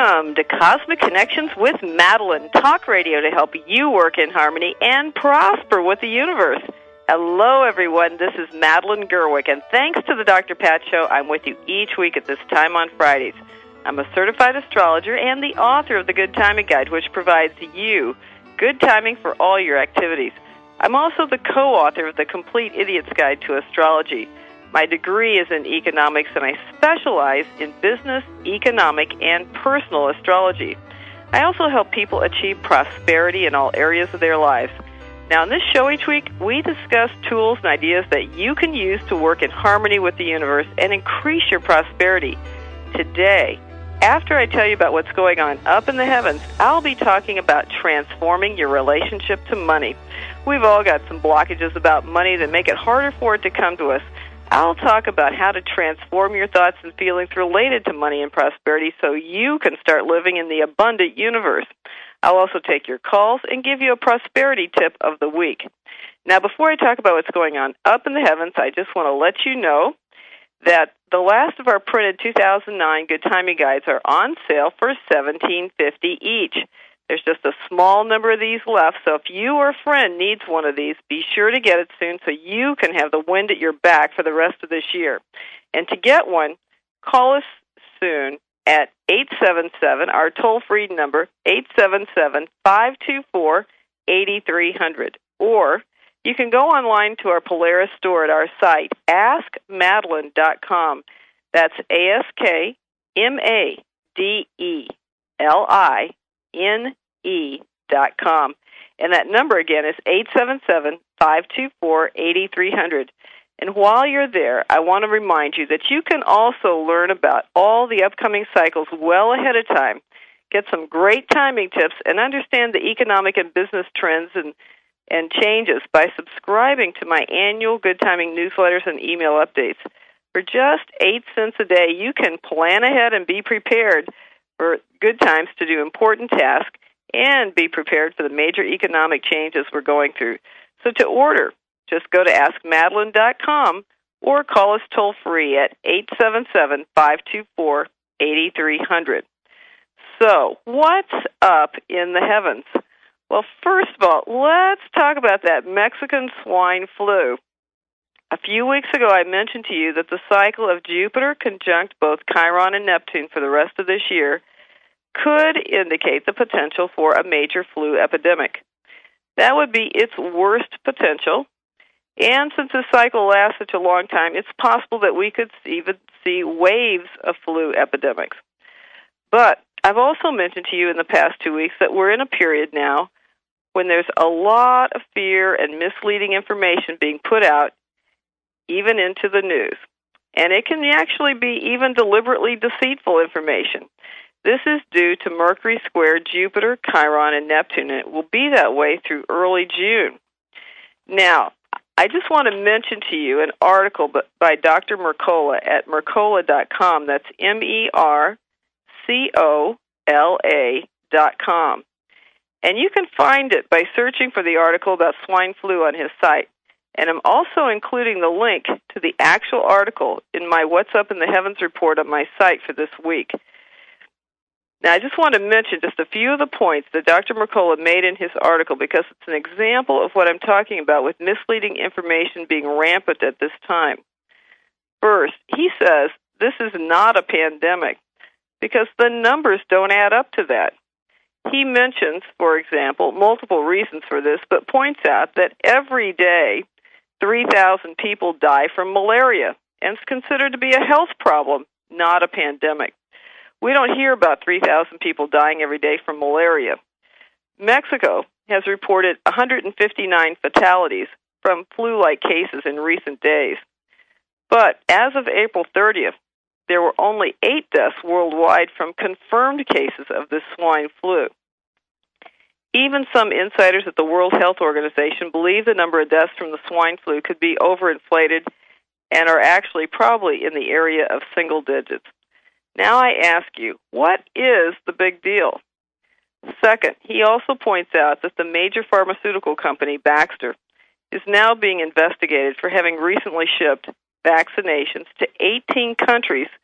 Welcome to Cosmic Connections with Madeline, talk radio to help you work in harmony and prosper with the universe. Hello, everyone. This is Madeline Gerwick, and thanks to the Dr. Pat Show, I'm with you each week at this time on Fridays. I'm a certified astrologer and the author of the Good Timing Guide, which provides you good timing for all your activities. I'm also the co-author of the Complete Idiot's Guide to Astrology. My degree is in economics, and I specialize in business, economic, and personal astrology. I also help people achieve prosperity in all areas of their lives. Now, in this show each week, we discuss tools and ideas that you can use to work in harmony with the universe and increase your prosperity. Today, after I tell you about what's going on up in the heavens, I'll be talking about transforming your relationship to money. We've all got some blockages about money that make it harder for it to come to us. I'll talk about how to transform your thoughts and feelings related to money and prosperity so you can start living in the abundant universe. I'll also take your calls and give you a prosperity tip of the week. Now, before I talk about what's going on up in the heavens, I just want to let you know that the last of our printed 2009 Good Timing Guides are on sale for $17.50 each. There's just a small number of these left, so if you or a friend needs one of these, be sure to get it soon so you can have the wind at your back for the rest of this year. And to get one, call us soon at 877, our toll-free number, 877-524-8300. Or you can go online to our Polaris store at our site, askmadeline.com. That's AskMadeline.com. And that number again is 877-524-8300. And while you're there, I want to remind you that you can also learn about all the upcoming cycles well ahead of time, get some great timing tips, and understand the economic and business trends and changes by subscribing to my annual Good Timing newsletters and email updates. For just 8 cents a day, you can plan ahead and be prepared for good times to do important tasks and be prepared for the major economic changes we're going through. So to order, just go to AskMadeline.com or call us toll-free at 877-524-8300. So, what's up in the heavens? Well, first of all, let's talk about that Mexican swine flu. A few weeks ago, I mentioned to you that the cycle of Jupiter conjunct both Chiron and Neptune for the rest of this year could indicate the potential for a major flu epidemic. That would be its worst potential, and since the cycle lasts such a long time, it's possible that we could even see waves of flu epidemics. But I've also mentioned to you in the past 2 weeks that we're in a period now when there's a lot of fear and misleading information being put out, even into the news. And it can actually be even deliberately deceitful information. This is due to Mercury square Jupiter, Chiron, and Neptune, and it will be that way through early June. Now, I just want to mention to you an article by Dr. Mercola at Mercola.com. That's MERCOLA.com. And you can find it by searching for the article about swine flu on his site. And I'm also including the link to the actual article in my What's Up in the Heavens report on my site for this week. Now, I just want to mention just a few of the points that Dr. Mercola made in his article because it's an example of what I'm talking about with misleading information being rampant at this time. First, he says this is not a pandemic because the numbers don't add up to that. He mentions, for example, multiple reasons for this, but points out that every day 3,000 people die from malaria, and it's considered to be a health problem, not a pandemic. We don't hear about 3,000 people dying every day from malaria. Mexico has reported 159 fatalities from flu-like cases in recent days. But as of April 30th, there were only 8 deaths worldwide from confirmed cases of this swine flu. Even some insiders at the World Health Organization believe the number of deaths from the swine flu could be overinflated and are actually probably in the area of single digits. Now I ask you, what is the big deal? Second, he also points out that the major pharmaceutical company, Baxter, is now being investigated for having recently shipped vaccinations to 18 countries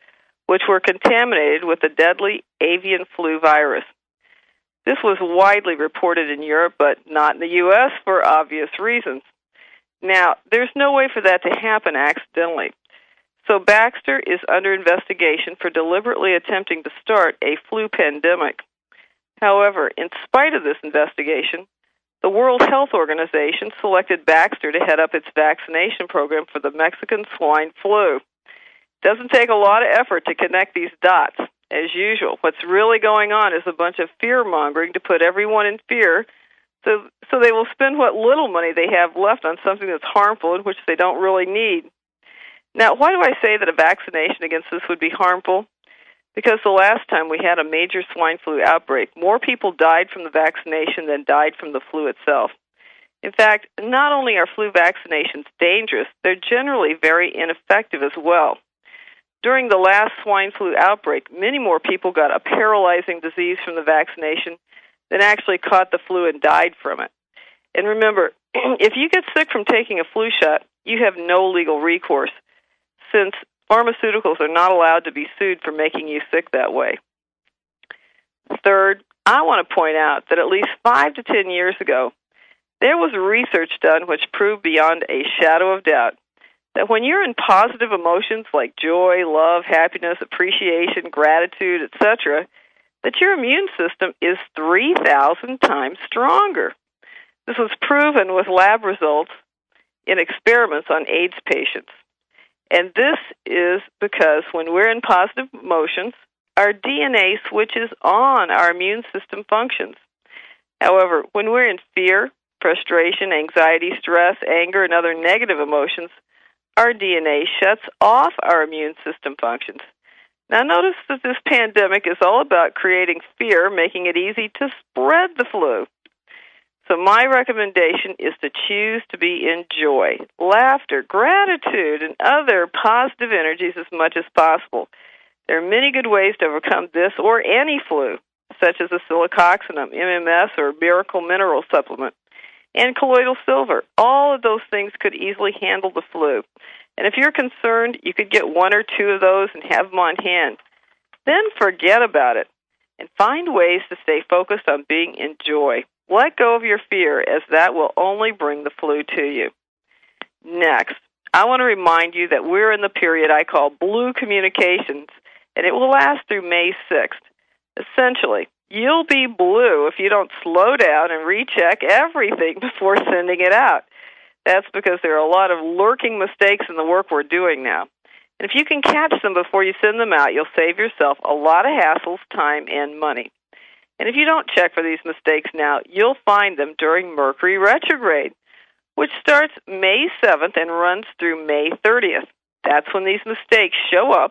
which were contaminated with the deadly avian flu virus. This was widely reported in Europe, but not in the U.S. for obvious reasons. Now, there's no way for that to happen accidentally. So Baxter is under investigation for deliberately attempting to start a flu pandemic. However, in spite of this investigation, the World Health Organization selected Baxter to head up its vaccination program for the Mexican swine flu. It doesn't take a lot of effort to connect these dots. As usual, what's really going on is a bunch of fear-mongering to put everyone in fear so they will spend what little money they have left on something that's harmful and which they don't really need. Now, why do I say that a vaccination against this would be harmful? Because the last time we had a major swine flu outbreak, more people died from the vaccination than died from the flu itself. In fact, not only are flu vaccinations dangerous, they're generally very ineffective as well. During the last swine flu outbreak, many more people got a paralyzing disease from the vaccination than actually caught the flu and died from it. And remember, if you get sick from taking a flu shot, you have no legal recourse, since pharmaceuticals are not allowed to be sued for making you sick that way. Third, I want to point out that at least 5 to 10 years ago, there was research done which proved beyond a shadow of doubt that when you're in positive emotions like joy, love, happiness, appreciation, gratitude, etc., that your immune system is 3,000 times stronger. This was proven with lab results in experiments on AIDS patients. And this is because when we're in positive emotions, our DNA switches on, our immune system functions. However, when we're in fear, frustration, anxiety, stress, anger, and other negative emotions, our DNA shuts off our immune system functions. Now notice that this pandemic is all about creating fear, making it easy to spread the flu. So my recommendation is to choose to be in joy, laughter, gratitude, and other positive energies as much as possible. There are many good ways to overcome this or any flu, such as oscillococcinum, MMS, or Miracle Mineral Supplement, and colloidal silver. All of those things could easily handle the flu. And if you're concerned, you could get 1 or 2 of those and have them on hand. Then forget about it and find ways to stay focused on being in joy. Let go of your fear, as that will only bring the flu to you. Next, I want to remind you that we're in the period I call Blue Communications, and it will last through May 6th. Essentially, you'll be blue if you don't slow down and recheck everything before sending it out. That's because there are a lot of lurking mistakes in the work we're doing now. And if you can catch them before you send them out, you'll save yourself a lot of hassles, time, and money. And if you don't check for these mistakes now, you'll find them during Mercury retrograde, which starts May 7th and runs through May 30th. That's when these mistakes show up,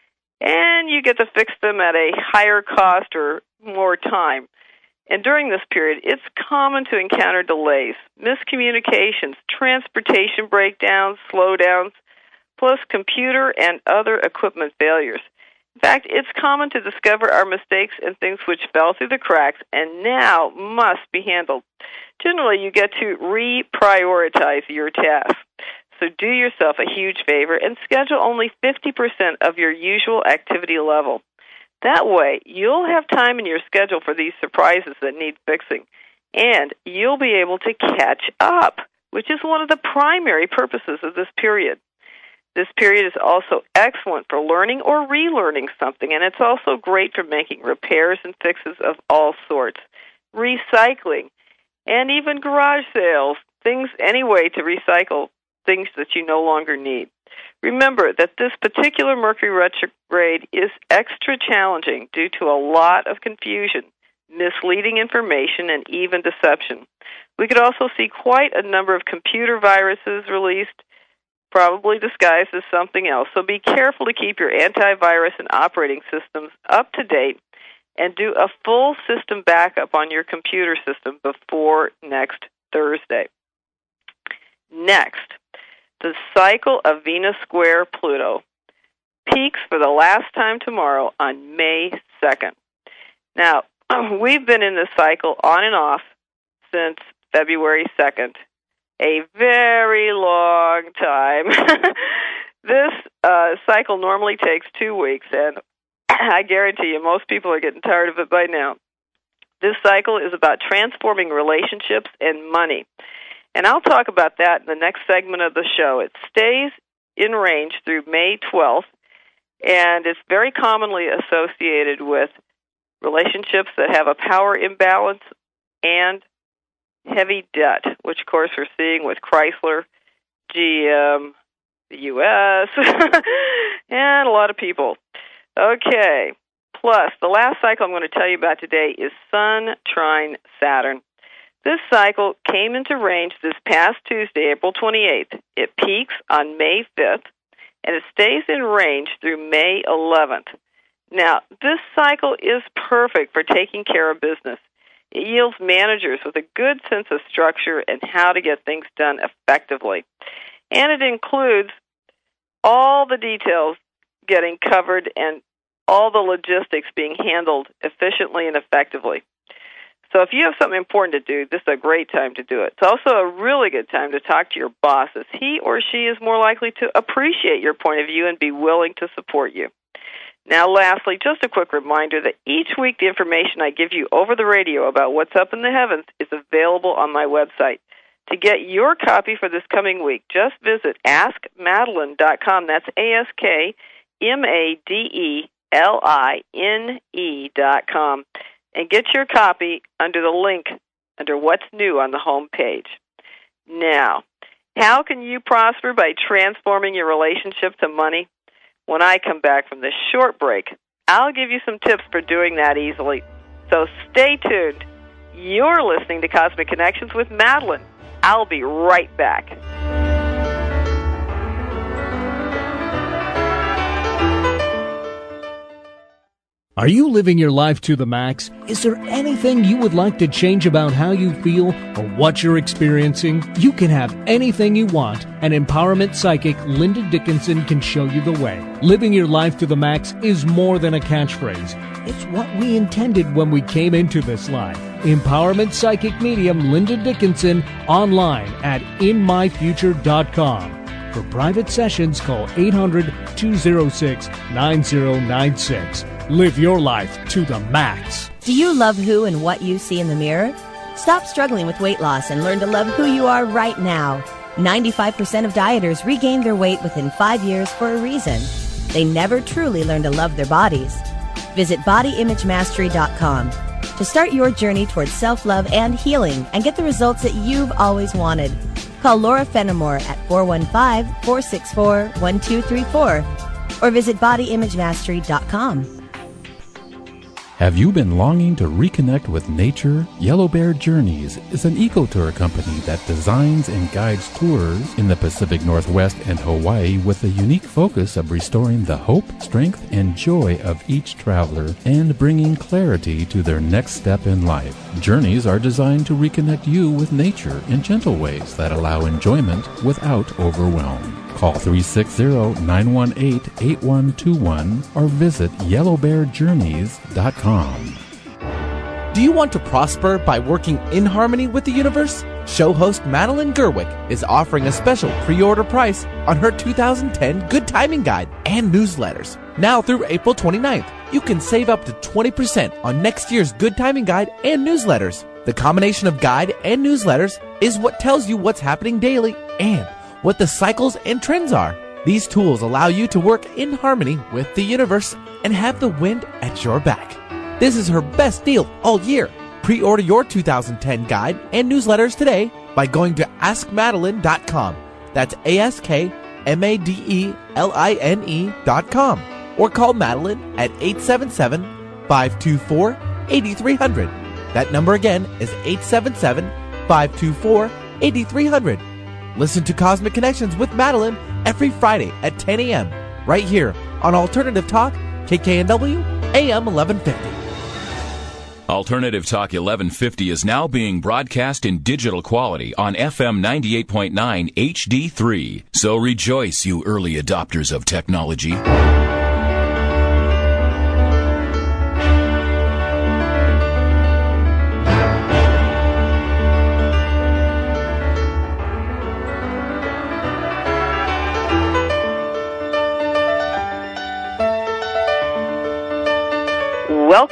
and you get to fix them at a higher cost or more time. And during this period, it's common to encounter delays, miscommunications, transportation breakdowns, slowdowns, plus computer and other equipment failures. In fact, it's common to discover our mistakes and things which fell through the cracks and now must be handled. Generally, you get to reprioritize your tasks. So do yourself a huge favor and schedule only 50% of your usual activity level. That way, you'll have time in your schedule for these surprises that need fixing, and you'll be able to catch up, which is one of the primary purposes of this period. This period is also excellent for learning or relearning something, and it's also great for making repairs and fixes of all sorts, recycling, and even garage sales, things anyway to recycle things that you no longer need. Remember that this particular Mercury retrograde is extra challenging due to a lot of confusion, misleading information, and even deception. We could also see quite a number of computer viruses released, probably disguised as something else. So be careful to keep your antivirus and operating systems up to date and do a full system backup on your computer system before next Thursday. Next, the cycle of Venus square Pluto peaks for the last time tomorrow on May 2nd. Now, we've been in this cycle on and off since February 2nd. A very long time. This cycle normally takes 2 weeks, and I guarantee you most people are getting tired of it by now. This cycle is about transforming relationships and money. And I'll talk about that in the next segment of the show. It stays in range through May 12th, and it's very commonly associated with relationships that have a power imbalance and heavy debt, which, of course, we're seeing with Chrysler, GM, the U.S., and a lot of people. Okay. Plus, the last cycle I'm going to tell you about today is Sun trine Saturn. This cycle came into range this past Tuesday, April 28th. It peaks on May 5th, and it stays in range through May 11th. Now, this cycle is perfect for taking care of business. It yields managers with a good sense of structure and how to get things done effectively. And it includes all the details getting covered and all the logistics being handled efficiently and effectively. So if you have something important to do, this is a great time to do it. It's also a really good time to talk to your boss, as he or she is more likely to appreciate your point of view and be willing to support you. Now, lastly, just a quick reminder that each week the information I give you over the radio about what's up in the heavens is available on my website. To get your copy for this coming week, just visit AskMadeline.com. That's AskMadeline.com. And get your copy under the link under What's New on the home page. Now, how can you prosper by transforming your relationship to money? When I come back from this short break, I'll give you some tips for doing that easily. So stay tuned. You're listening to Cosmic Connections with Madeline. I'll be right back. Are you living your life to the max? Is there anything you would like to change about how you feel or what you're experiencing? You can have anything you want, and empowerment psychic Linda Dickinson can show you the way. Living your life to the max is more than a catchphrase. It's what we intended when we came into this life. Empowerment psychic medium Linda Dickinson, online at inmyfuture.com. For private sessions, call 800-206-9096. Live your life to the max. Do you love who and what you see in the mirror? Stop struggling with weight loss and learn to love who you are right now. 95% of dieters regain their weight within 5 years for a reason. They never truly learn to love their bodies. Visit BodyImageMastery.com to start your journey towards self-love and healing and get the results that you've always wanted. Call Laura Fenimore at 415-464-1234 or visit BodyImageMastery.com. Have you been longing to reconnect with nature? Yellow Bear Journeys is an eco-tour company that designs and guides tours in the Pacific Northwest and Hawaii with a unique focus of restoring the hope, strength, and joy of each traveler and bringing clarity to their next step in life. Journeys are designed to reconnect you with nature in gentle ways that allow enjoyment without overwhelm. Call 360-918-8121 or visit yellowbearjourneys.com. Do you want to prosper by working in harmony with the universe? Show host Madeline Gerwick is offering a special pre-order price on her 2010 Good Timing Guide and newsletters. Now through April 29th, you can save up to 20% on next year's Good Timing Guide and newsletters. The combination of guide and newsletters is what tells you what's happening daily and what the cycles and trends are. These tools allow you to work in harmony with the universe and have the wind at your back. This is her best deal all year. Pre-order your 2010 guide and newsletters today by going to AskMadeline.com. That's AskMadeline.com. Or call Madeline at 877-524-8300. That number again is 877-524-8300. Listen to Cosmic Connections with Madeline every Friday at 10 a.m. right here on Alternative Talk, KKNW, AM 1150. Alternative Talk 1150 is now being broadcast in digital quality on FM 98.9 HD3. So rejoice, you early adopters of technology.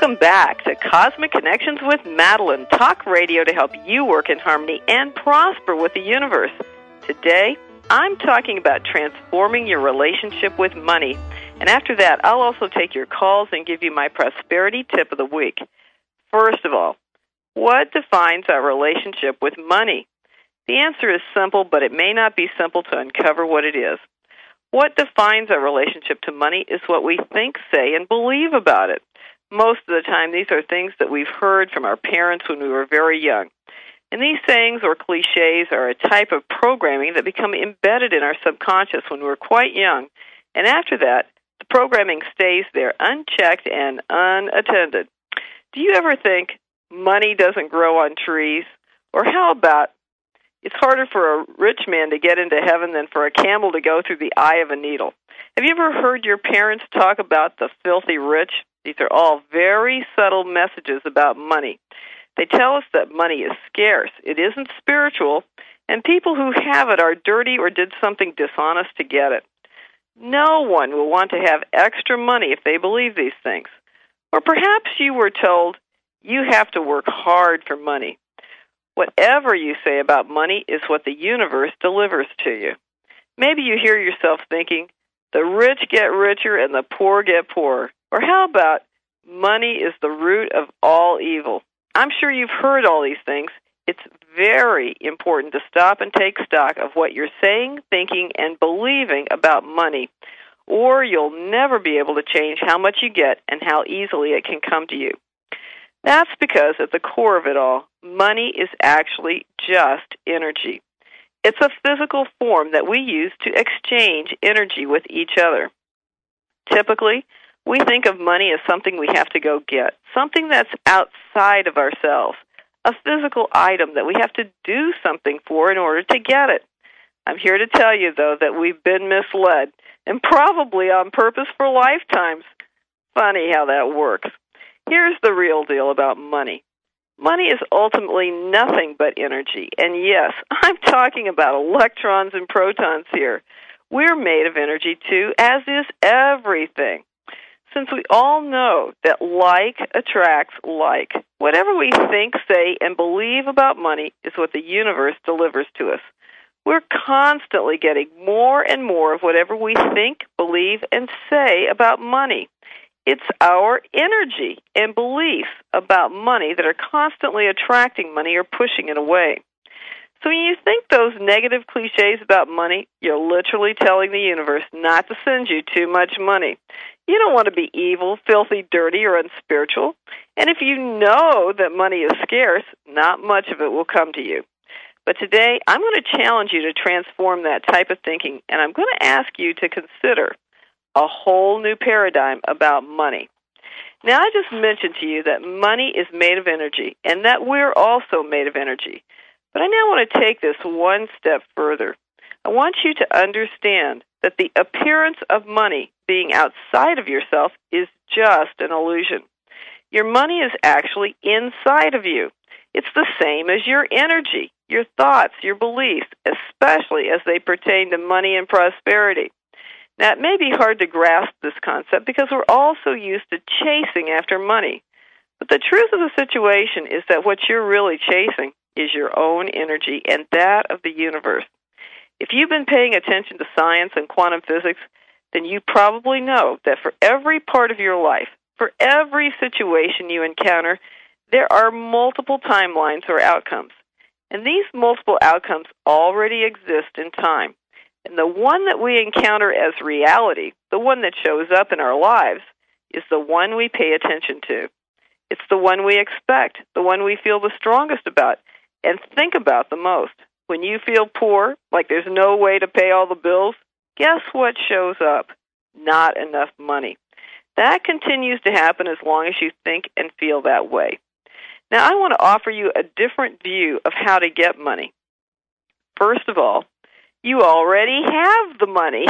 Welcome back to Cosmic Connections with Madeline, talk radio to help you work in harmony and prosper with the universe. Today, I'm talking about transforming your relationship with money. And after that, I'll also take your calls and give you my prosperity tip of the week. First of all, what defines our relationship with money? The answer is simple, but it may not be simple to uncover what it is. What defines our relationship to money is what we think, say, and believe about it. Most of the time, these are things that we've heard from our parents when we were very young. And these sayings or cliches are a type of programming that become embedded in our subconscious when we're quite young. And after that, the programming stays there unchecked and unattended. Do you ever think money doesn't grow on trees? Or how about it's harder for a rich man to get into heaven than for a camel to go through the eye of a needle? Have you ever heard your parents talk about the filthy rich? These are all very subtle messages about money. They tell us that money is scarce, it isn't spiritual, and people who have it are dirty or did something dishonest to get it. No one will want to have extra money if they believe these things. Or perhaps you were told you have to work hard for money. Whatever you say about money is what the universe delivers to you. Maybe you hear yourself thinking, the rich get richer and the poor get poorer. Or how about, money is the root of all evil? I'm sure you've heard all these things. It's very important to stop and take stock of what you're saying, thinking, and believing about money, or you'll never be able to change how much you get and how easily it can come to you. That's because at the core of it all, money is actually just energy. It's a physical form that we use to exchange energy with each other. Typically, we think of money as something we have to go get, something that's outside of ourselves, a physical item that we have to do something for in order to get it. I'm here to tell you, though, that we've been misled, and probably on purpose for lifetimes. Funny how that works. Here's the real deal about money. Money is ultimately nothing but energy, and yes, I'm talking about electrons and protons here. We're made of energy, too, as is everything. Since we all know that like attracts like, whatever we think, say, and believe about money is what the universe delivers to us. We're constantly getting more and more of whatever we think, believe, and say about money. It's our energy and beliefs about money that are constantly attracting money or pushing it away. So when you think those negative cliches about money, you're literally telling the universe not to send you too much money. You don't want to be evil, filthy, dirty, or unspiritual. And if you know that money is scarce, not much of it will come to you. But today, I'm going to challenge you to transform that type of thinking, and I'm going to ask you to consider a whole new paradigm about money. Now, I just mentioned to you that money is made of energy, and that we're also made of energy. But I now want to take this one step further. I want you to understand that the appearance of money being outside of yourself is just an illusion. Your money is actually inside of you. It's the same as your energy, your thoughts, your beliefs, especially as they pertain to money and prosperity. Now, it may be hard to grasp this concept because we're all so used to chasing after money. But the truth of the situation is that what you're really chasing is your own energy and that of the universe. If you've been paying attention to science and quantum physics, then you probably know that for every part of your life, for every situation you encounter, there are multiple timelines or outcomes. And these multiple outcomes already exist in time. And the one that we encounter as reality, the one that shows up in our lives, is the one we pay attention to. It's the one we expect, the one we feel the strongest about, and think about the most. When you feel poor, like there's no way to pay all the bills, guess what shows up? Not enough money. That continues to happen as long as you think and feel that way. Now, I want to offer you a different view of how to get money. First of all, you already have the money.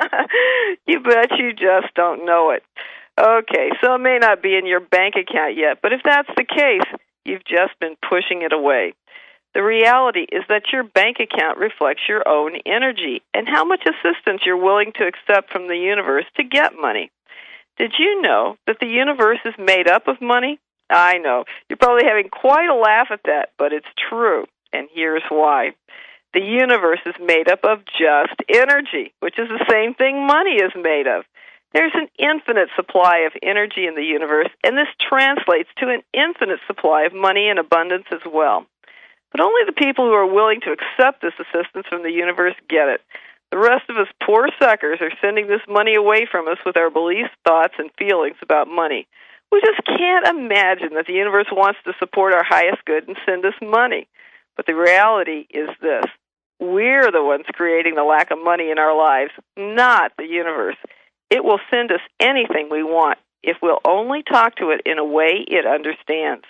You bet you just don't know it. Okay, so it may not be in your bank account yet, but if that's the case, you've just been pushing it away. The reality is that your bank account reflects your own energy and how much assistance you're willing to accept from the universe to get money. Did you know that the universe is made up of money? I know. You're probably having quite a laugh at that, but it's true, and here's why. The universe is made up of just energy, which is the same thing money is made of. There's an infinite supply of energy in the universe, and this translates to an infinite supply of money in abundance as well. But only the people who are willing to accept this assistance from the universe get it. The rest of us poor suckers are sending this money away from us with our beliefs, thoughts, and feelings about money. We just can't imagine that the universe wants to support our highest good and send us money. But the reality is this. We're the ones creating the lack of money in our lives, not the universe. It will send us anything we want if we'll only talk to it in a way it understands.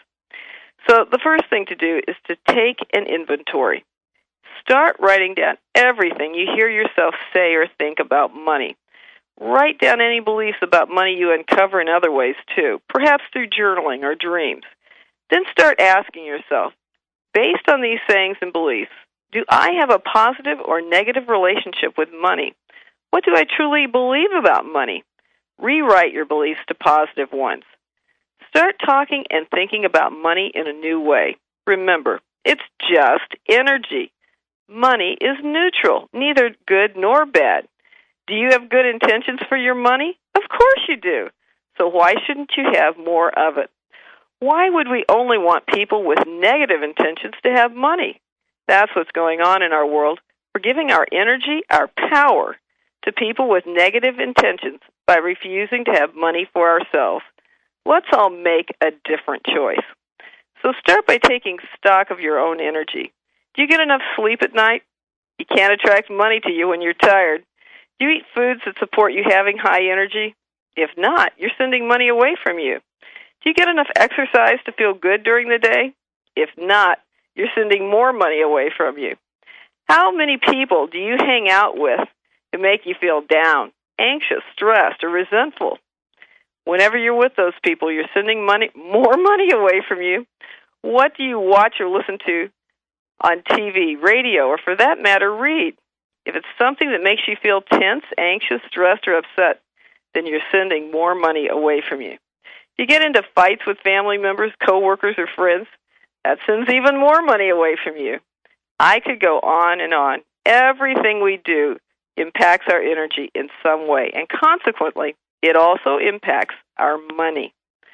So the first thing to do is to take an inventory. Start writing down everything you hear yourself say or think about money. Write down any beliefs about money you uncover in other ways, too, perhaps through journaling or dreams. Then start asking yourself, based on these sayings and beliefs, do I have a positive or negative relationship with money? What do I truly believe about money? Rewrite your beliefs to positive ones. Start talking and thinking about money in a new way. Remember, it's just energy. Money is neutral, neither good nor bad. Do you have good intentions for your money? Of course you do. So why shouldn't you have more of it? Why would we only want people with negative intentions to have money? That's what's going on in our world. We're giving our energy, our power, to people with negative intentions by refusing to have money for ourselves. Let's all make a different choice. So start by taking stock of your own energy. Do you get enough sleep at night? You can't attract money to you when you're tired. Do you eat foods that support you having high energy? If not, you're sending money away from you. Do you get enough exercise to feel good during the day? If not, you're sending more money away from you. How many people do you hang out with who make you feel down, anxious, stressed, or resentful? Whenever you're with those people, you're sending more money away from you. What do you watch or listen to on TV, radio, or for that matter, read? If it's something that makes you feel tense, anxious, stressed, or upset, then you're sending more money away from you. If you get into fights with family members, coworkers, or friends, that sends even more money away from you. I could go on and on. Everything we do impacts our energy in some way, and consequently, it also impacts our money.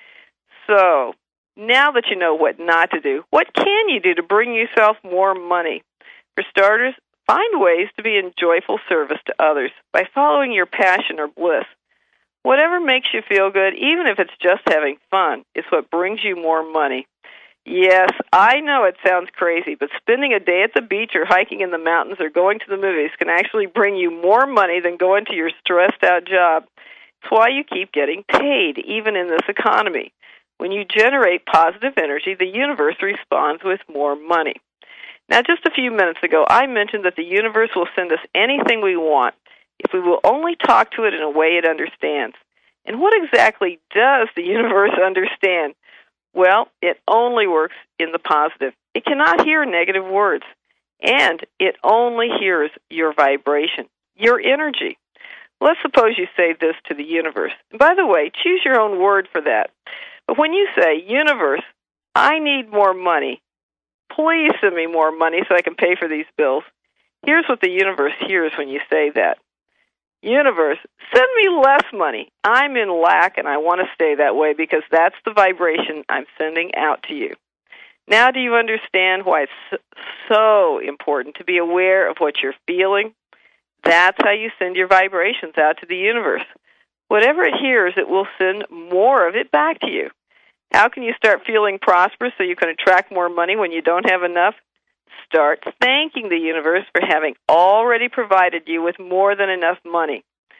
So, now that you know what not to do, what can you do to bring yourself more money? For starters, find ways to be in joyful service to others by following your passion or bliss. Whatever makes you feel good, even if it's just having fun, is what brings you more money. Yes, I know it sounds crazy, but spending a day at the beach or hiking in the mountains or going to the movies can actually bring you more money than going to your stressed-out job. It's why you keep getting paid, even in this economy. When you generate positive energy, the universe responds with more money. Now, just a few minutes ago, I mentioned that the universe will send us anything we want if we will only talk to it in a way it understands. And what exactly does the universe understand? Well, it only works in the positive. It cannot hear negative words, and it only hears your vibration, your energy. Let's suppose you say this to the universe. And by the way, choose your own word for that. But when you say, universe, I need more money, please send me more money so I can pay for these bills. Here's what the universe hears when you say that. Universe, send me less money. I'm in lack and I want to stay that way because that's the vibration I'm sending out to you. Now do you understand why it's so important to be aware of what you're feeling? That's how you send your vibrations out to the universe. Whatever it hears, it will send more of it back to you. How can you start feeling prosperous so you can attract more money when you don't have enough? Start thanking the universe for having already provided you with more than enough money.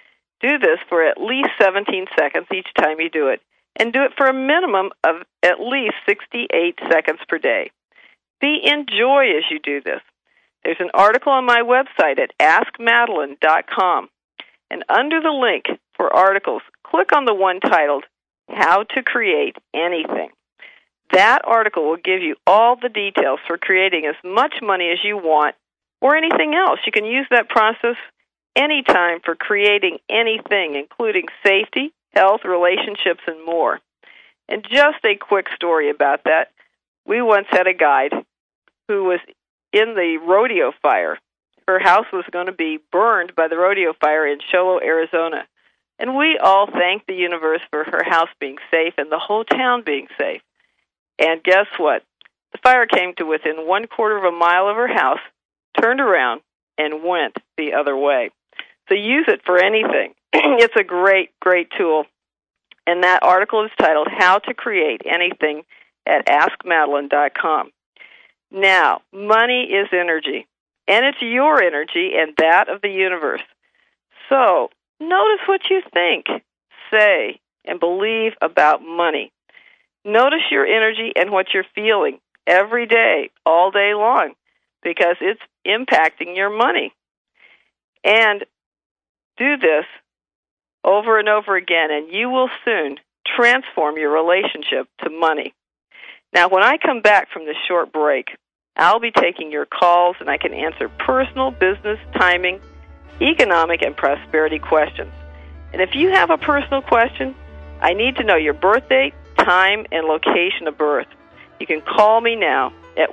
Do this for at least 17 seconds each time you do it, and do it for a minimum of at least 68 seconds per day. Be in joy as you do this. There's an article on my website at AskMadeline.com, and under the link for articles, click on the one titled, How to Create Anything. That article will give you all the details for creating as much money as you want or anything else. You can use that process anytime for creating anything, including safety, health, relationships, and more. And just a quick story about that. We once had a guide who was in the rodeo fire. Her house was going to be burned by the rodeo fire in Show, Arizona. And we all thanked the universe for her house being safe and the whole town being safe. And guess what? The fire came to within 1/4 of a mile of her house, turned around, and went the other way. So use it for anything. It's a great, great tool. And that article is titled How to Create Anything at AskMadeline.com. Now, money is energy, and it's your energy and that of the universe. So notice what you think, say, and believe about money. Notice your energy and what you're feeling every day, all day long, because it's impacting your money. And do this over and over again, and you will soon transform your relationship to money. Now, when I come back from this short break, I'll be taking your calls, and I can answer personal, business, timing, economic, and prosperity questions. And if you have a personal question, I need to know your birth date, time, and location of birth. You can call me now at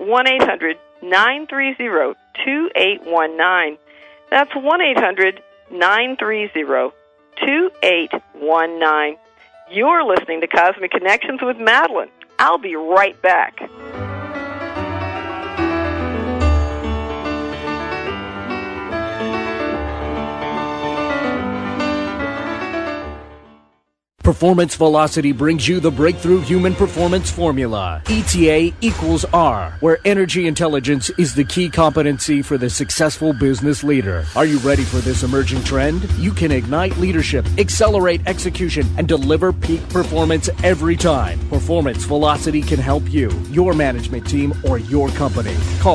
1-800-930-2819. That's 1-800-930-2819. You're listening to Cosmic Connections with Madeline. I'll be right back. Performance Velocity brings you the breakthrough human performance formula, ETA equals R, where energy intelligence is the key competency for the successful business leader. Are you ready for this emerging trend? You can ignite leadership, accelerate execution, and deliver peak performance every time. Performance Velocity can help you, your management team, or your company. Call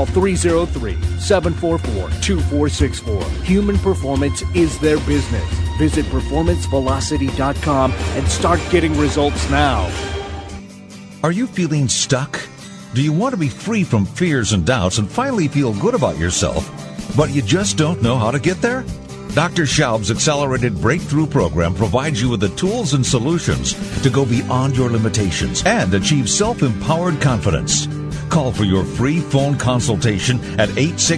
303-744-2464. Human performance is their business. Visit performancevelocity.com and start getting results now. Are you feeling stuck? Do you want to be free from fears and doubts and finally feel good about yourself, but you just don't know how to get there? Dr. Schaub's Accelerated Breakthrough Program provides you with the tools and solutions to go beyond your limitations and achieve self-empowered confidence. Call for your free phone consultation at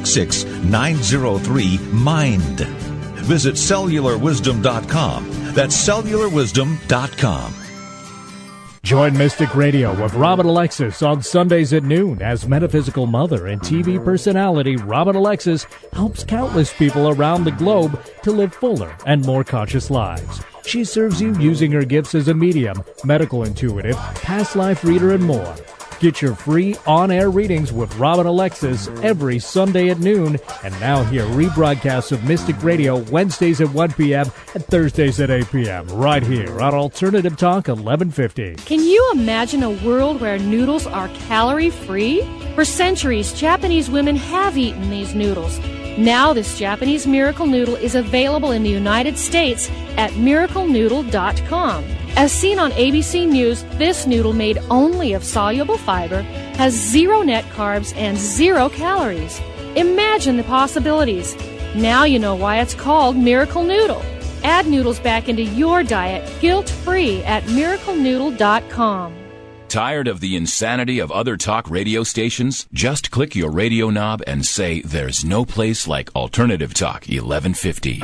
866-903-MIND. Visit cellularwisdom.com. That's cellularwisdom.com. Join Mystic Radio with Robin Alexis on Sundays at noon as metaphysical mother and TV personality Robin Alexis helps countless people around the globe to live fuller and more conscious lives. She serves you using her gifts as a medium, medical intuitive, past life reader, and more. Get your free on-air readings with Robin Alexis every Sunday at noon, and now hear rebroadcasts of Mystic Radio Wednesdays at 1 p.m. and Thursdays at 8 p.m. right here on Alternative Talk 1150. Can you imagine a world where noodles are calorie-free? For centuries, Japanese women have eaten these noodles. Now this Japanese miracle noodle is available in the United States at miraclenoodle.com. As seen on ABC News, this noodle made only of soluble fiber has 0 net carbs and 0 calories. Imagine the possibilities. Now you know why it's called Miracle Noodle. Add noodles back into your diet guilt-free at miraclenoodle.com. Tired of the insanity of other talk radio stations? Just click your radio knob and say, "There's no place like Alternative Talk 1150.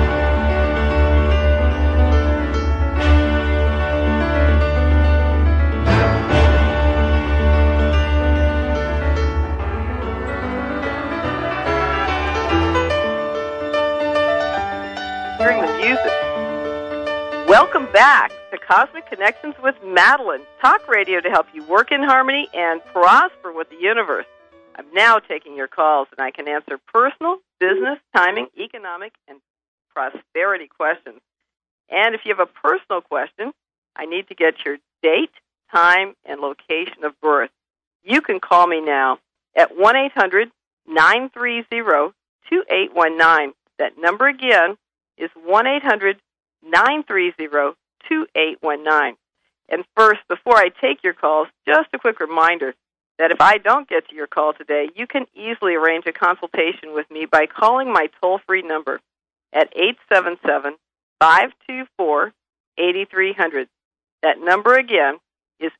Hearing the music. Welcome back to Cosmic Connections with Madeline, talk radio to help you work in harmony and prosper with the universe. I'm now taking your calls, and I can answer personal, business, timing, economic, and prosperity questions. And if you have a personal question, I need to get your date, time, and location of birth. You can call me now at 1-800-930-2819. That number again is 1-800-930-2819. And first, before I take your calls, just a quick reminder that if I don't get to your call today, you can easily arrange a consultation with me by calling my toll-free number at 877-524-8814. 877-524-8300. That number again is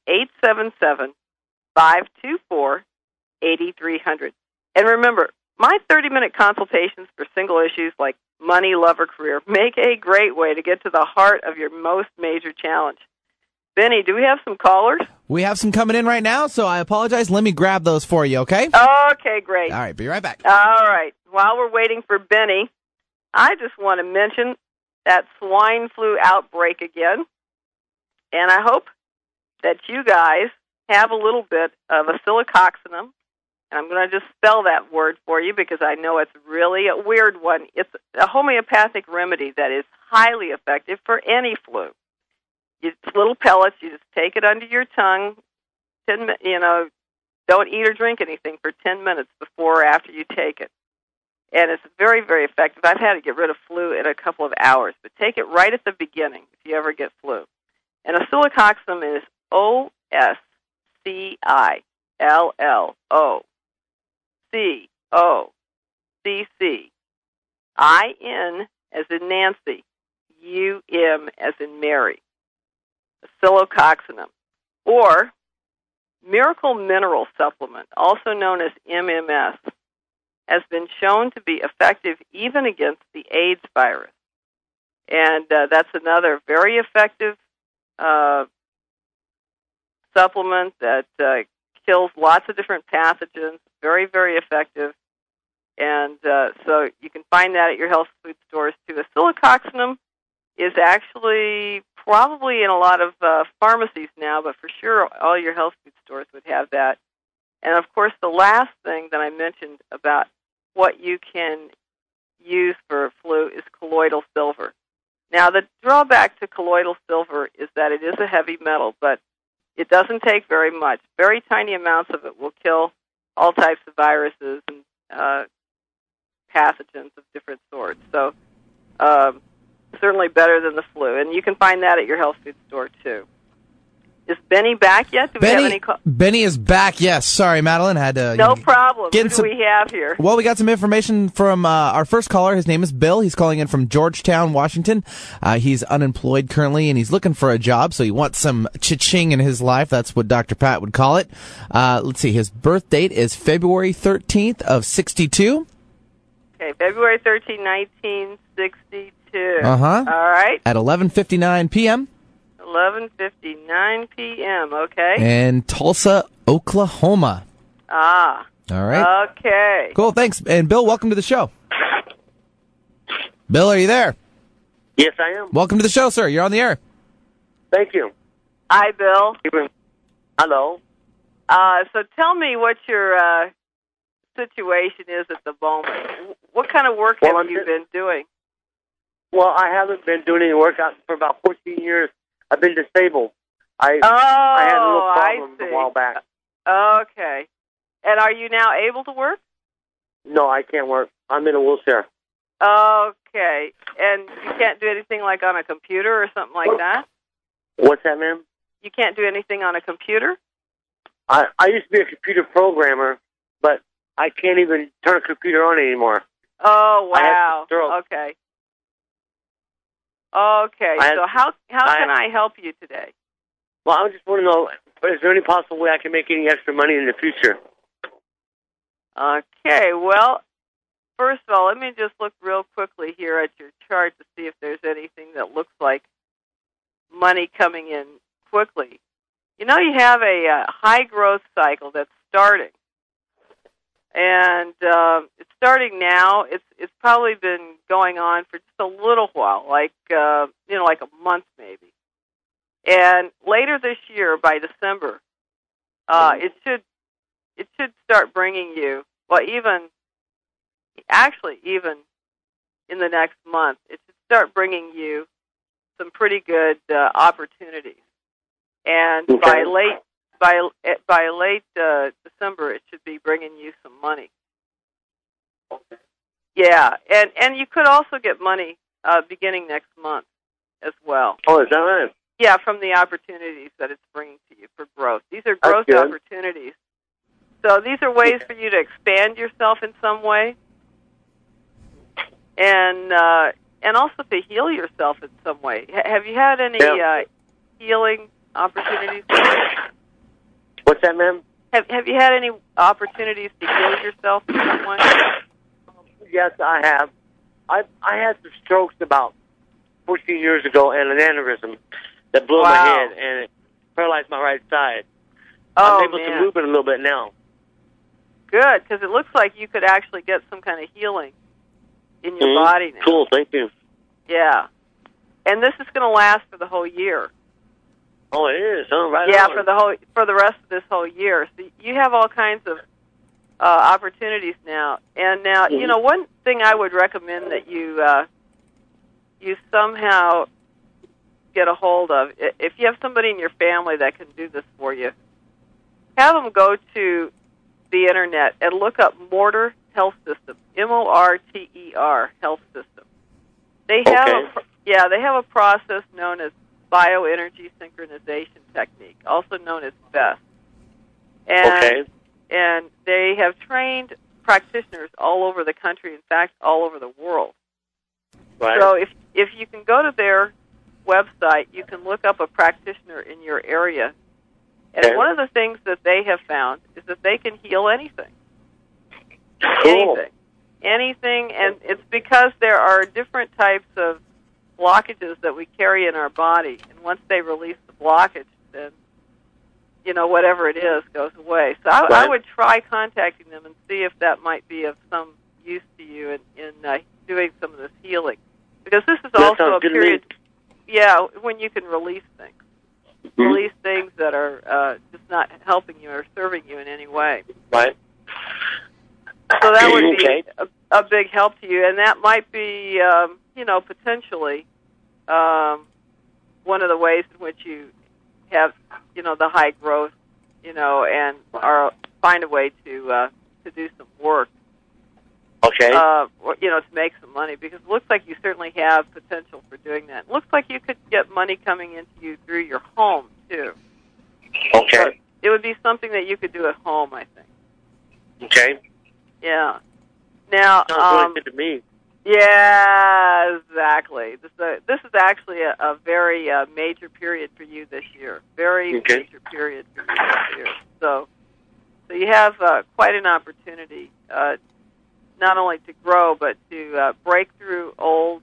877-524-8300. And remember, my 30-minute consultations for single issues like money, love, or career make a great way to get to the heart of your most major challenge. Benny, do we have some callers? We have some coming in right now, so I apologize. Let me grab those for you, okay? Okay, great. All right, be right back. All right. While we're waiting for Benny, I just want to mention that swine flu outbreak again. And I hope that you guys have a little bit of oscillococcinum. And I'm going to just spell that word for you because I know it's really a weird one. It's a homeopathic remedy that is highly effective for any flu. It's little pellets. You just take it under your tongue. Don't eat or drink anything for 10 minutes before or after you take it. And it's very, very effective. I've had to get rid of flu in a couple of hours, but take it right at the beginning if you ever get flu. And oscillococcinum is OSCILLOCCIN as in Nancy, UM as in Mary. Oscillococcinum, or Miracle Mineral Supplement, also known as MMS, has been shown to be effective even against the AIDS virus. And that's another very effective supplement that kills lots of different pathogens, very, very effective. And so you can find that at your health food stores, too. Oscillococcinum is actually probably in a lot of pharmacies now, but for sure all your health food stores would have that. And, of course, the last thing that I mentioned about what you can use for flu is colloidal silver. Now, the drawback to colloidal silver is that it is a heavy metal, but it doesn't take very much. Very tiny amounts of it will kill all types of viruses and pathogens of different sorts. So certainly better than the flu. And you can find that at your health food store, too. Is Benny back yet? Do we have any Benny is back, yes. Sorry, Madeline. Had to. No problem. Who do we have here? Well, we got some information from our first caller. His name is Bill. He's calling in from Georgetown, Washington. He's unemployed currently, and he's looking for a job, so he wants some cha-ching in his life. That's what Dr. Pat would call it. Let's see. His birth date is February 13th of 62. Okay, February 13, 1962. Uh-huh. All right. At 11:59 p.m. 11:59 p.m., okay. In Tulsa, Oklahoma. Ah. All right. Okay. Cool, thanks. And Bill, welcome to the show. Bill, are you there? Yes, I am. Welcome to the show, sir. You're on the air. Thank you. Hi, Bill. Hello. So tell me what your situation is at the moment. What kind of work have you been doing? Well, I haven't been doing any work for about 14 years. I've been disabled. I had a little problem a while back. Okay. And are you now able to work? No, I can't work. I'm in a wheelchair. Okay. And you can't do anything like on a computer or something like that? What's that, ma'am? You can't do anything on a computer? I used to be a computer programmer, but I can't even turn a computer on anymore. Oh, wow. Okay. Okay, so how can I help you today? Well, I just want to know, is there any possible way I can make any extra money in the future? Okay, well, first of all, let me just look real quickly here at your chart to see if there's anything that looks like money coming in quickly. You know, you have a high growth cycle that's starting. And it's starting now. It's probably been going on for just a little while, like a month maybe. And later this year, by December, it should start bringing you. Well, even in the next month, it should start bringing you some pretty good opportunities. And okay. By late December, it should be bringing you some money. Okay. Yeah, and you could also get money beginning next month as well. Oh, is that right? Yeah, from the opportunities that it's bringing to you for growth. These are growth opportunities. So these are ways for you to expand yourself in some way. And also to heal yourself in some way. Have you had any healing opportunities? What's that, ma'am? Have you had any opportunities to heal yourself in some way? Yes, I have. I had some strokes about 14 years ago and an aneurysm that blew my head, and it paralyzed my right side. I'm able to move it a little bit now. Good, because it looks like you could actually get some kind of healing in your body now. Cool, thank you. Yeah. And this is going to last for the whole year. Oh, it is. Oh, right. Yeah, on. for the rest of this whole year. So you have all kinds of opportunities now. And now, you know, one thing I would recommend that you somehow get a hold of, if you have somebody in your family that can do this for you, have them go to the internet and look up Morter Health System, M-O-R-T-E-R Health System. They have they have a process known as bioenergy synchronization technique, also known as BEST. And they have trained practitioners all over the country, in fact, all over the world. Right. So if you can go to their website, you can look up a practitioner in your area. And one of the things that they have found is that they can heal anything. Cool. Anything, and it's because there are different types of blockages that we carry in our body, and once they release the blockage, then, you know, whatever it is goes away. So I would try contacting them and see if that might be of some use to you in doing some of this healing. Because this is also a period, when you can release things. Release things that are just not helping you or serving you in any way. Right. So that would be a big help to you, and that might be, you know, potentially one of the ways in which you have, you know, the high growth, you know, and find a way to do some work. Okay. You know, to make some money, because it looks like you certainly have potential for doing that. It looks like you could get money coming into you through your home, too. Okay. So it would be something that you could do at home, I think. Okay. Yeah. Now, sounds really good to me. Yeah, exactly. This is actually a very major period for you this year. Very major period for you this year. So you have quite an opportunity, not only to grow, but to break through old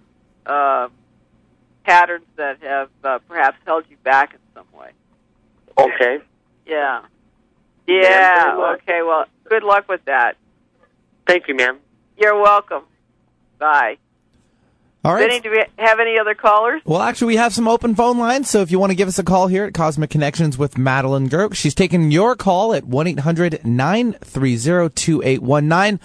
patterns that have perhaps held you back in some way. Okay. Yeah. Yeah. Okay. Well, good luck with that. Thank you, ma'am. You're welcome. Bye. All right. Vinny, do we have any other callers? Well, actually, we have some open phone lines, so if you want to give us a call here at Cosmic Connections with Madeline Gerwick, she's taking your call at 1-800-930-2819.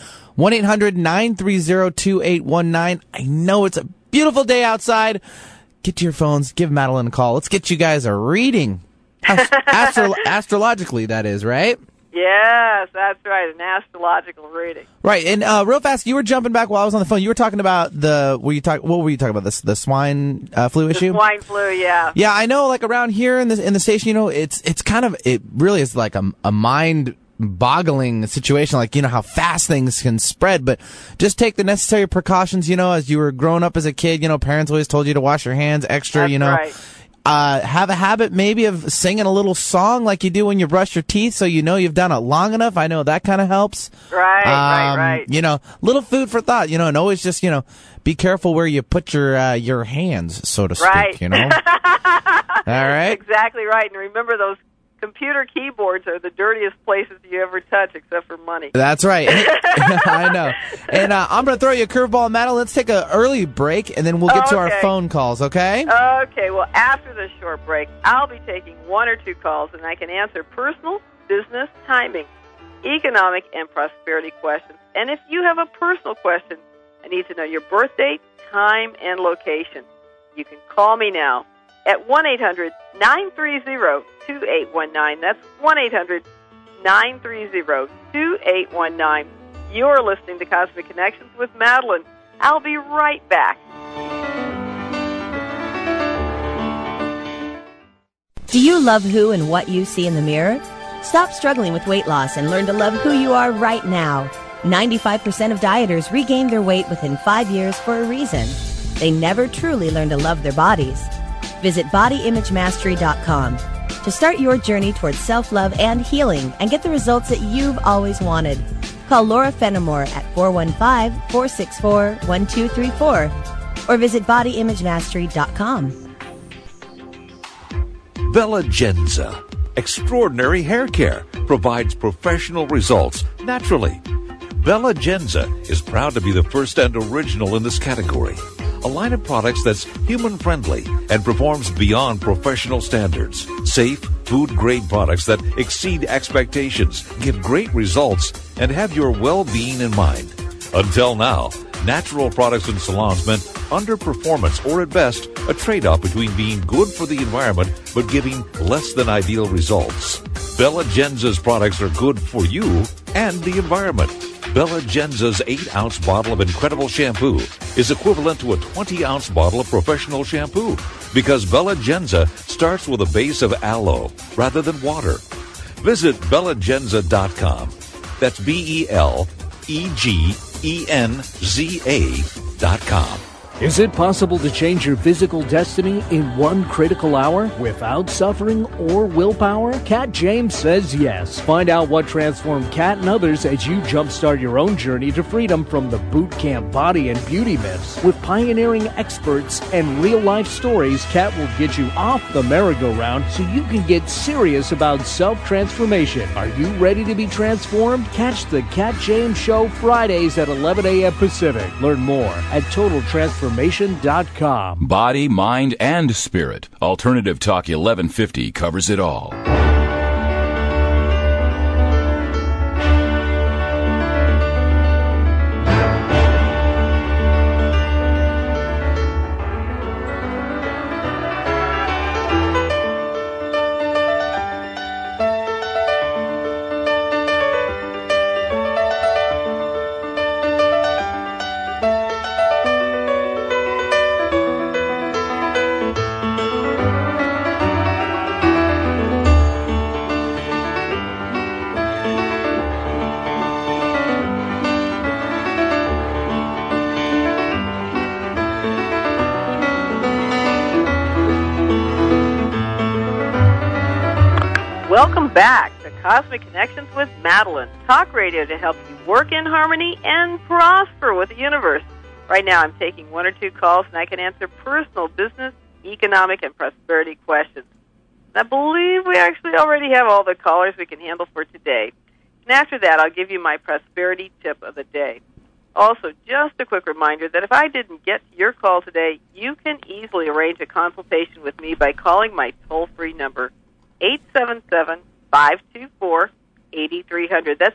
1-800-930-2819. I know it's a beautiful day outside. Get to your phones, give Madeline a call. Let's get you guys a reading. Astrologically, that is, right? Yes, that's right, an astrological reading. Right, and real fast, you were jumping back while I was on the phone. You were talking about what were you talking about? The swine flu issue? The swine flu, yeah. Yeah, I know. Like around here in the station, you know, it really is like a mind-boggling situation. Like, you know, how fast things can spread. But just take the necessary precautions. You know, as you were growing up as a kid, you know, parents always told you to wash your hands extra. That's you know. Right. Have a habit maybe of singing a little song like you do when you brush your teeth, so you know you've done it long enough. I know that kind of helps. Right. You know, little food for thought, you know, and always just, you know, be careful where you put your hands, so to speak, you know. All right. Exactly right. And remember, those computer keyboards are the dirtiest places you ever touch, except for money. That's right. I know. And I'm going to throw you a curveball, Madeline. Let's take an early break, and then we'll get to our phone calls, okay? Okay. Well, after this short break, I'll be taking one or two calls, and I can answer personal, business, timing, economic, and prosperity questions. And if you have a personal question, I need to know your birth date, time, and location. You can call me now at 1-800-930-2819. That's 1-800-930-2819. You're listening to Cosmic Connections with Madeline. I'll be right back. Do you love who and what you see in the mirror? Stop struggling with weight loss and learn to love who you are right now. 95% of dieters regain their weight within 5 years for a reason. They never truly learn to love their bodies. Visit bodyimagemastery.com to start your journey towards self-love and healing and get the results that you've always wanted. Call Laura Fenimore at 415-464-1234 or visit bodyimagemastery.com. Bella Genza, extraordinary hair care, provides professional results naturally. Bella Genza is proud to be the first and original in this category. A line of products that's human-friendly and performs beyond professional standards. Safe, food-grade products that exceed expectations, give great results, and have your well-being in mind. Until now, natural products and salons meant underperformance or, at best, a trade-off between being good for the environment but giving less than ideal results. Bella Genza's products are good for you and the environment. Bella Genza's 8-ounce bottle of incredible shampoo is equivalent to a 20-ounce bottle of professional shampoo because Bella Genza starts with a base of aloe rather than water. Visit BellaGenza.com. That's BellaGenza.com. Is it possible to change your physical destiny in one critical hour without suffering or willpower? Kat James says yes. Find out what transformed Kat and others as you jumpstart your own journey to freedom from the boot camp body and beauty myths. With pioneering experts and real-life stories, Kat will get you off the merry-go-round so you can get serious about self-transformation. Are you ready to be transformed? Catch the Kat James Show Fridays at 11 a.m. Pacific. Learn more at TotalTransformation.com. Body, mind, and spirit. Alternative Talk 1150 covers it all. Welcome back to Cosmic Connections with Madeline, talk radio to help you work in harmony and prosper with the universe. Right now I'm taking one or two calls, and I can answer personal, business, economic, and prosperity questions. And I believe we actually already have all the callers we can handle for today. And after that, I'll give you my prosperity tip of the day. Also, just a quick reminder that if I didn't get to your call today, you can easily arrange a consultation with me by calling my toll-free number, 877-524-8300. That's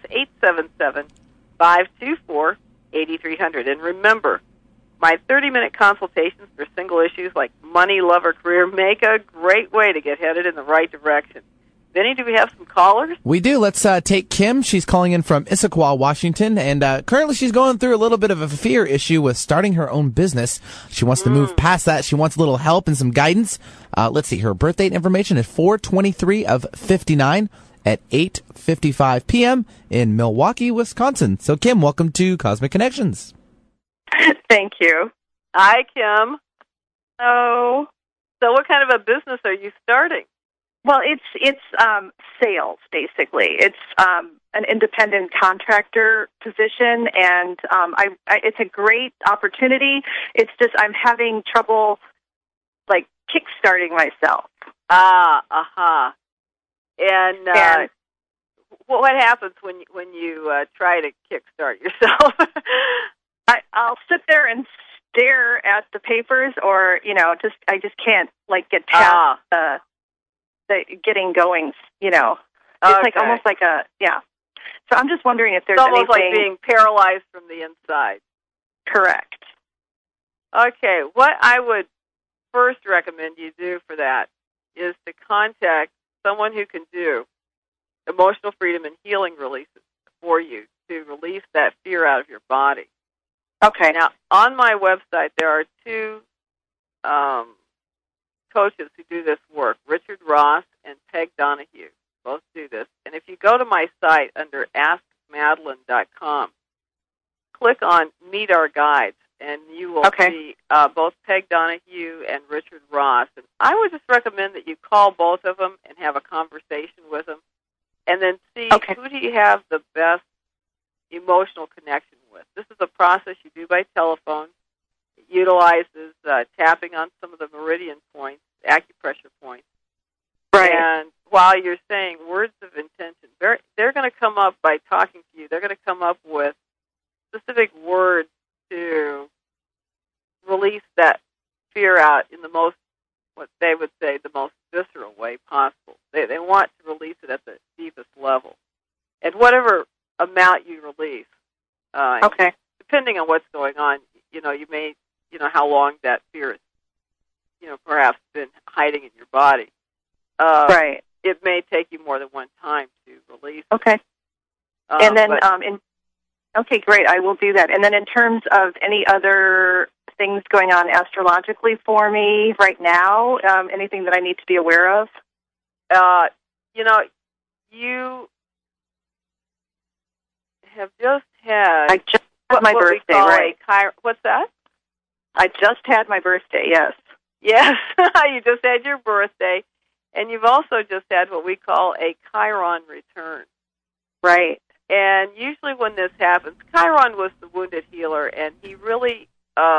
877-524-8300. And remember, my 30-minute consultations for single issues like money, love, or career make a great way to get headed in the right direction. Vinny, do we have some callers? We do. Let's take Kim. She's calling in from Issaquah, Washington, and currently she's going through a little bit of a fear issue with starting her own business. She wants to move past that. She wants a little help and some guidance. Let's see. Her birth date information is 4/23/59 at 8:55 p.m. in Milwaukee, Wisconsin. So, Kim, welcome to Cosmic Connections. Thank you. Hi, Kim. Oh. So what kind of a business are you starting? Well, it's sales, basically. It's an independent contractor position, and it's a great opportunity. It's just I'm having trouble, like, kickstarting myself. And what happens when you try to kickstart yourself? I'll sit there and stare at the papers, or I just can't get past the getting going. It's like almost like a So I'm just wondering if there's almost anything. Like being paralyzed from the inside. Correct. Okay, what I would first recommend you do for that is to contact someone who can do emotional freedom and healing releases for you to release that fear out of your body. Okay. Now, on my website, there are two coaches who do this work, Richard Ross and Peg Donahue. Both do this. And if you go to my site under AskMadeline.com, click on Meet Our Guides. and you will see both Peg Donahue and Richard Ross. And I would just recommend that you call both of them and have a conversation with them, and then see who do you have the best emotional connection with. This is a process you do by telephone. It utilizes tapping on some of the meridian points, acupressure points. Right. And while you're saying words of intention, they're going to come up by talking to you. They're going to come up with specific words to release that fear out in the most, what they would say, the most visceral way possible. They want to release it at the deepest level. At whatever amount you release, depending on what's going on, you may, how long that fear is, perhaps been hiding in your body. Right. It may take you more than one time to release. Okay. And then, okay, great. I will do that. And then in terms of any other things going on astrologically for me right now, anything that I need to be aware of? You have just had... I just had my birthday, right? What's that? I just had my birthday, yes. Yes, you just had your birthday. And you've also just had what we call a Chiron return. Right. And usually when this happens, Chiron was the wounded healer, and he really,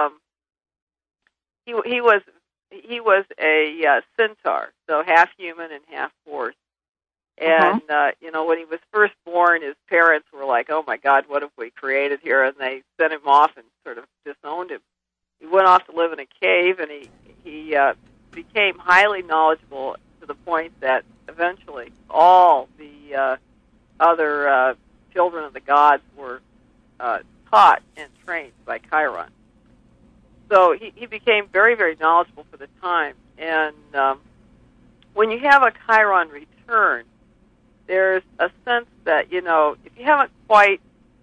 he was a centaur, so half human and half horse. And, when he was first born, his parents were like, oh, my God, what have we created here? And they sent him off and sort of disowned him. He went off to live in a cave, and he became highly knowledgeable to the point that eventually all the other children of the gods were taught and trained by Chiron. So he became very, very knowledgeable for the time. And when you have a Chiron return, there's a sense that, if you haven't quite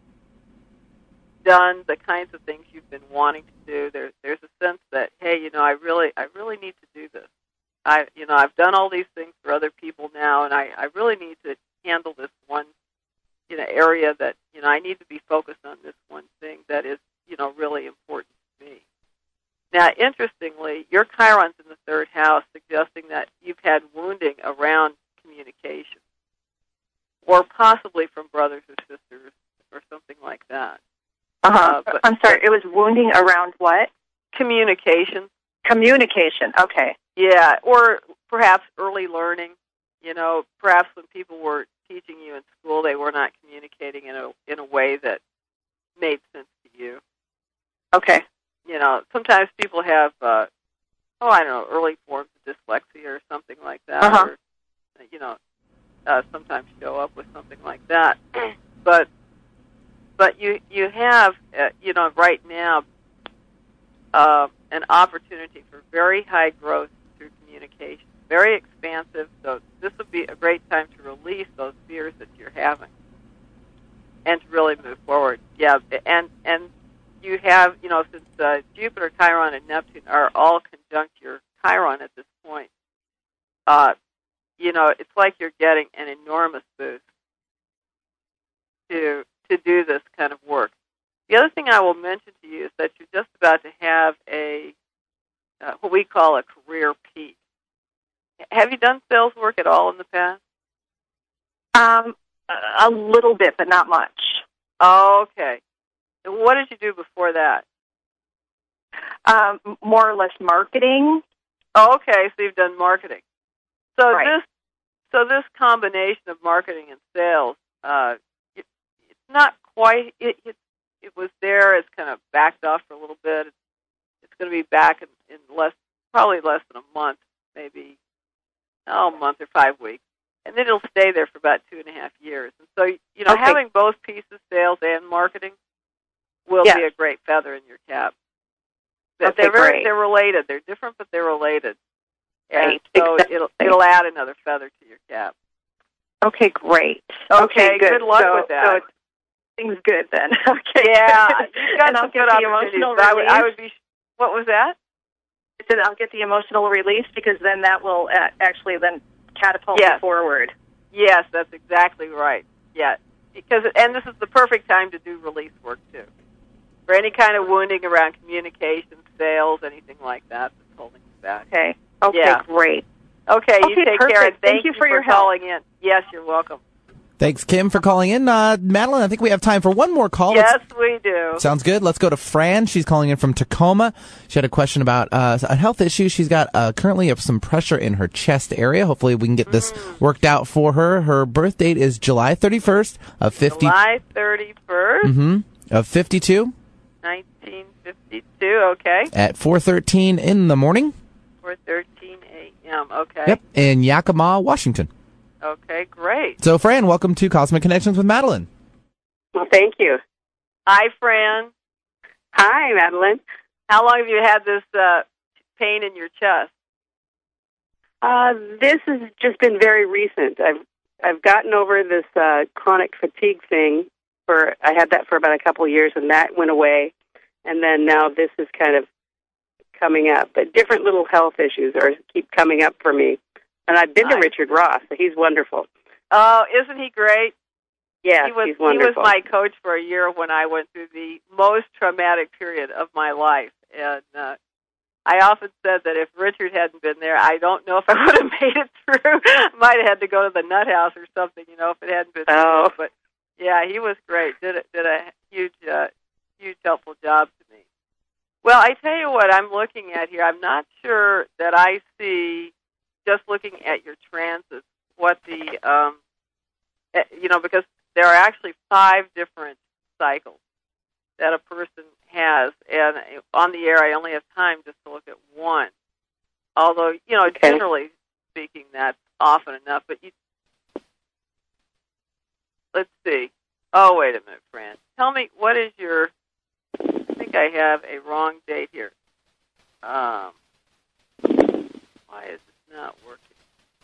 done the kinds of things you've been wanting to do, there's a sense that, hey, I really need to do this. I've done all these things for other people now, and I really need to handle this one, area that, I need to be focused on this one thing that is, really important to me. Now, interestingly, your Chiron's in the third house, suggesting that you've had wounding around communication, or possibly from brothers or sisters, or something like that. I'm sorry, it was wounding around what? Communication. Communication, okay. Yeah, or perhaps early learning. Perhaps when people were teaching you in school, they were not communicating in a way that made sense to you. Okay. Sometimes people have, early forms of dyslexia or something like that, or, sometimes show up with something like that. But you have, right now, an opportunity for very high growth through communication, very expansive. So this would be a great time to release those fears that you're having and to really move forward. Yeah, and you have, since Jupiter, Chiron, and Neptune are all conjunct your Chiron at this point, it's like you're getting an enormous boost to do this kind of work. The other thing I will mention to you is that you're just about to have what we call a career peak. Have you done sales work at all in the past? A little bit, but not much. Oh, okay. And what did you do before that? More or less marketing. Oh, okay, so you've done marketing. So right. this combination of marketing and sales, it's not quite. It was there. It's kind of backed off for a little bit. It's going to be back in probably less than a month, maybe a month or 5 weeks, and then it'll stay there for about 2.5 years. And so, having both pieces, sales and marketing, will be a great feather in your cap. They're related. They're different, but they're related. And so it'll add another feather to your cap. Okay, great. Okay, good luck with that. So things good then. Okay. Yeah, you've got some good opportunities. I would be. What was that? I said I'll get the emotional release because then that will actually then catapult me forward. Yes, that's exactly right. Yeah, and this is the perfect time to do release work too. For any kind of wounding around communication, sales, anything like that that's holding you back. Okay. Okay, yeah. Great. Okay, you take perfect. care. And thank you for your calling in. Yes, you're welcome. Thanks, Kim, for calling in. Madeline, I think we have time for one more call. Yes, we do. Sounds good. Let's go to Fran. She's calling in from Tacoma. She had a question about a health issue. She's got currently some pressure in her chest area. Hopefully we can get this worked out for her. Her birth date is July 31st of 50. July 31st? Of 52. 1952, okay. At 4:13 in the morning. 4:13 a.m., okay. Yep, in Yakima, Washington. Okay, great. So, Fran, welcome to Cosmic Connections with Madeline. Well, thank you. Hi, Fran. Hi, Madeline. How long have you had this pain in your chest? This has just been very recent. I've gotten over this chronic fatigue thing. I had that for about a couple of years, and that went away. And then now this is kind of coming up. But different little health issues keep coming up for me. And I've been to Richard Ross, so he's wonderful. Oh, isn't he great? Yes, he's wonderful. He was my coach for a year when I went through the most traumatic period of my life. And I often said that if Richard hadn't been there, I don't know if I would have made it through. I might have had to go to the nut house or something, if it hadn't been through. But, yeah, he was great. Did a huge helpful job to me. Well, I tell you what I'm looking at here. I'm not sure that I see, just looking at your transits, what the, because there are actually 5 different cycles that a person has. And on the air, I only have time just to look at one. Although, generally speaking, that's often enough. But let's see. Oh, wait a minute, Fran. Tell me, what is your... I think I have a wrong date here. Why is it not working?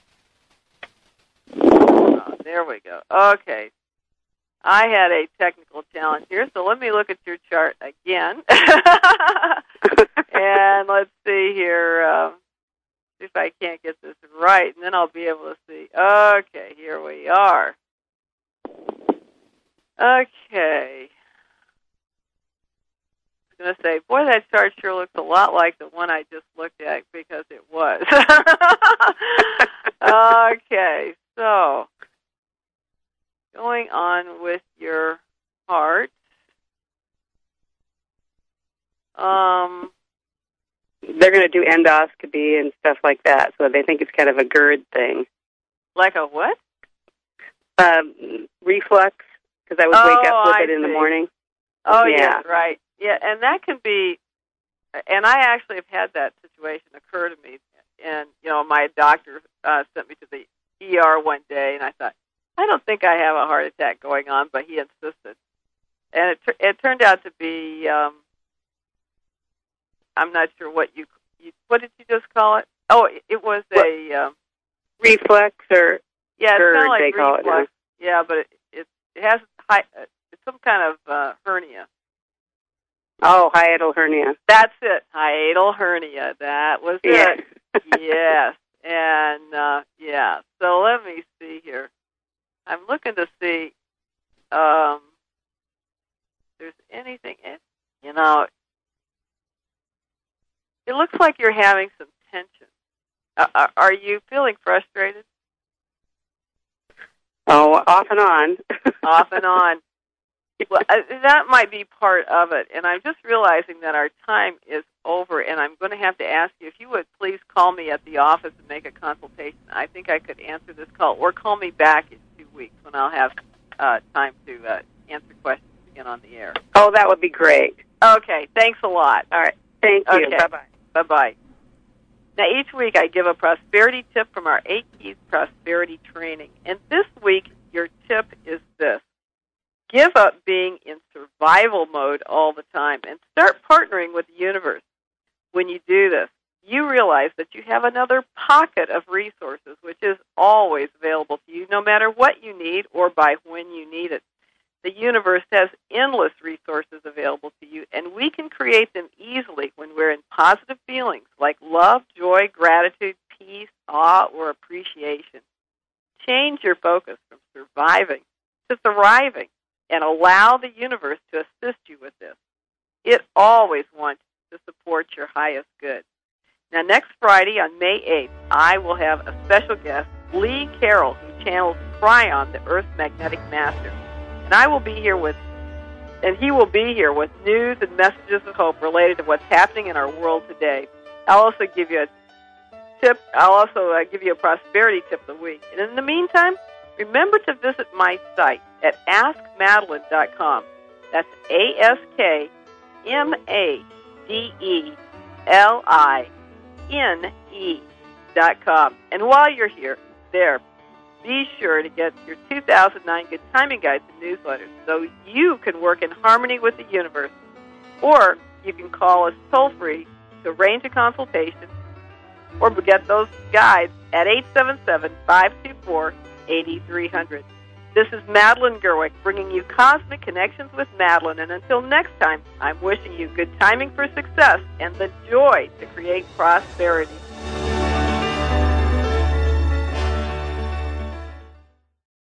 Oh, there we go. Okay. I had a technical challenge here, so let me look at your chart again. And let's see here. See if I can't get this right, and then I'll be able to see. Okay, here we are. Okay. I was going to say, boy, that chart sure looks a lot like the one I just looked at, because it was. Okay, so going on with your heart. They're going to do endoscopy and stuff like that, so they think it's kind of a GERD thing. Like a what? Reflux, because I would wake up with it in the morning. Oh, yeah, right. Yeah, and that can be, and I actually have had that situation occur to me. And, my doctor sent me to the ER one day, and I thought, I don't think I have a heart attack going on, but he insisted. And it turned out to be, I'm not sure what what did you just call it? Oh, it was a... reflex or... Yeah, it's kind of like they call reflux. It yeah, but it has it's some kind of hernia. Oh, hiatal hernia. That's it. Hiatal hernia. That was it. Yes. And, so let me see here. I'm looking to see if there's anything. It looks like you're having some tension. Are you feeling frustrated? Oh, off and on. Off and on. Well, that might be part of it, and I'm just realizing that our time is over, and I'm going to have to ask you if you would please call me at the office and make a consultation. I think I could answer this call, or call me back in 2 weeks when I'll have time to answer questions again on the air. Oh, that would be great. Okay, thanks a lot. All right, thank you. Okay. Bye-bye. Bye-bye. Now, each week I give a prosperity tip from our 8 Keys Prosperity Training, and this week your tip is this. Give up being in survival mode all the time and start partnering with the universe. When you do this, you realize that you have another pocket of resources which is always available to you no matter what you need or by when you need it. The universe has endless resources available to you, and we can create them easily when we're in positive feelings like love, joy, gratitude, peace, awe, or appreciation. Change your focus from surviving to thriving, and allow the universe to assist you with this. It always wants to support your highest good. Now, next Friday on May 8th, I will have a special guest, Lee Carroll, who channels Tryon, the Earth's magnetic master. And he will be here with news and messages of hope related to what's happening in our world today. I'll also give you a tip. I'll also give you a prosperity tip of the week. And in the meantime, remember to visit my site at AskMadeline.com. That's AskMadeline.com. And while you're here, be sure to get your 2009 Good Timing Guides and newsletters so you can work in harmony with the universe. Or you can call us toll-free to arrange a consultation or get those guides at 877-524-8300. This is Madeline Gerwick bringing you Cosmic Connections with Madeline. And until next time, I'm wishing you good timing for success and the joy to create prosperity.